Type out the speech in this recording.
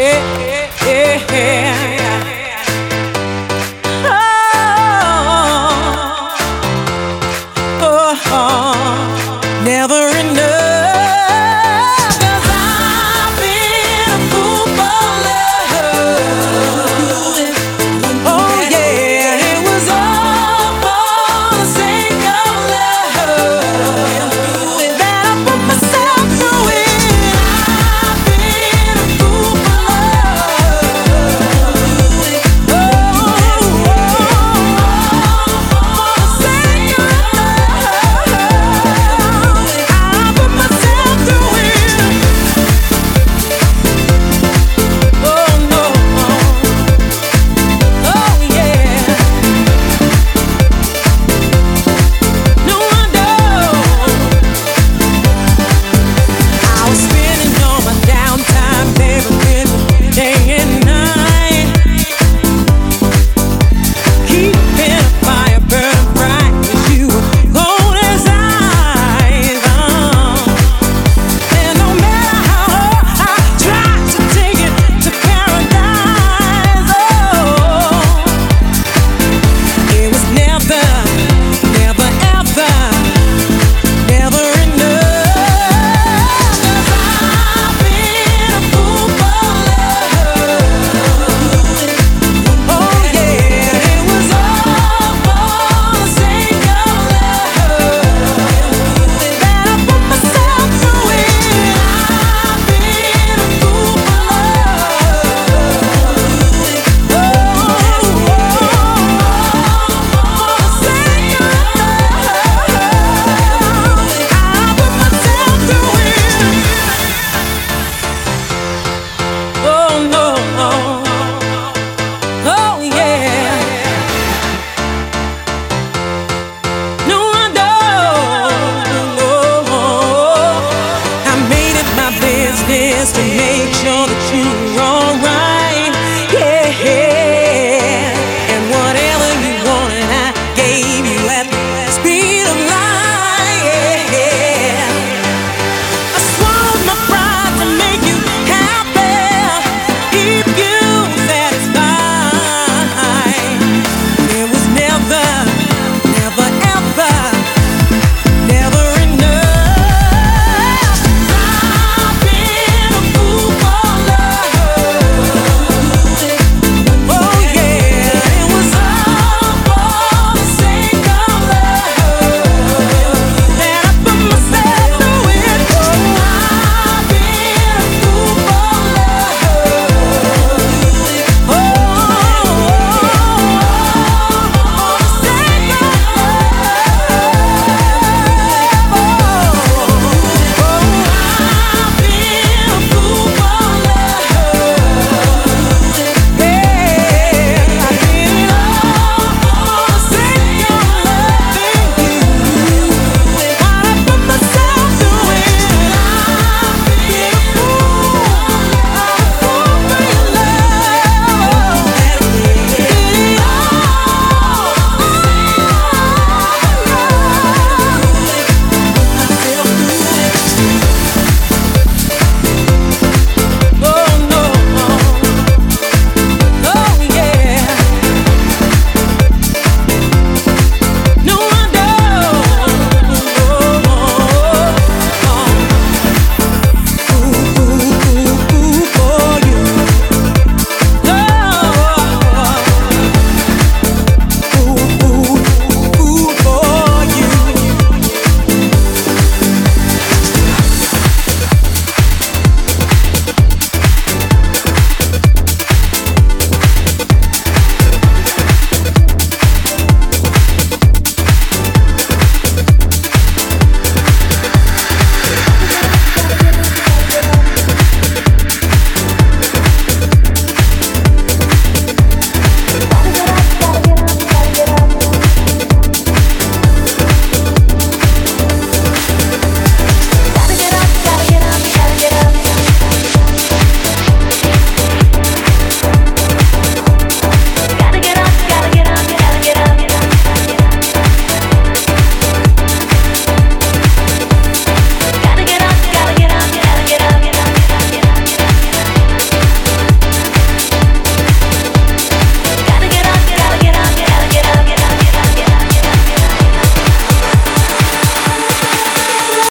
Never enough, 'cause I've been a fool for love. Oh yeah, it was all for the sake of love that I put myself through it. I've been a fool for love. Oh, for the sake of love, I put myself through it. Oh no, oh yeah. No, I don't. I was spending all my downtime, baby, with you day and night, keeping a fire burning bright, 'cause you were cold as ice. And no matter how hard I tried to take it to paradise, it was never, never, ever, never enough. 'Cause I've been a fool for love. Oh yeah, it was all for the sake of love that I put myself through it. I've been a fool for love. Oh, for the sake of love, I put myself through it. Oh no, oh yeah. No, I don't. I made it my business to make sure that you were